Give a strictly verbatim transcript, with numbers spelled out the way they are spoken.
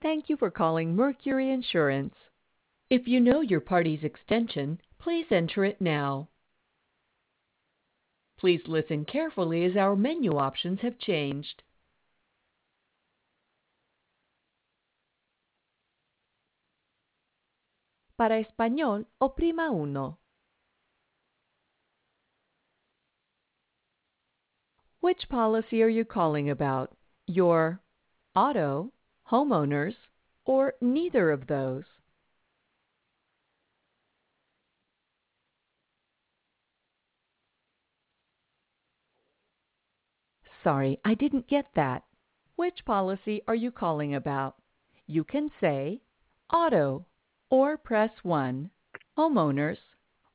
Thank you for calling Mercury Insurance. If you know your party's extension, please enter it now. Please listen carefully as our menu options have changed. Para español, oprima uno. Which policy are you calling about? Your auto, homeowners, or neither of those? Sorry, I didn't get that. Which policy are you calling about? You can say auto or press one, homeowners